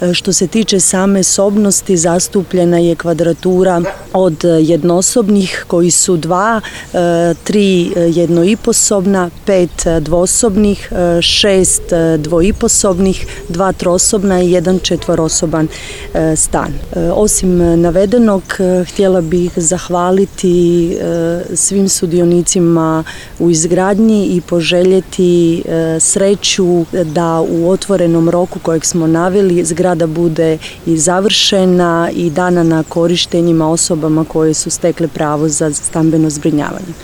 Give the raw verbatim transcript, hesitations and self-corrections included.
Što se tiče same sobnosti, zastupljena je kvadratura od jednosobnih koji su dva, tri jednoiposobna, pet dvosobnih, šest dvoiposobnih, dva trosobna i jedan četvorosoban stan. Osim navedenog, htjela bih zahvaliti svim sudionicima u izgradnji i poželjeti sreću da u otvorenom roku kojeg smo naveli zgrada bude i završena i dana na korištenjima osobama koje su stekle pravo za stambeno zbrinjavanje.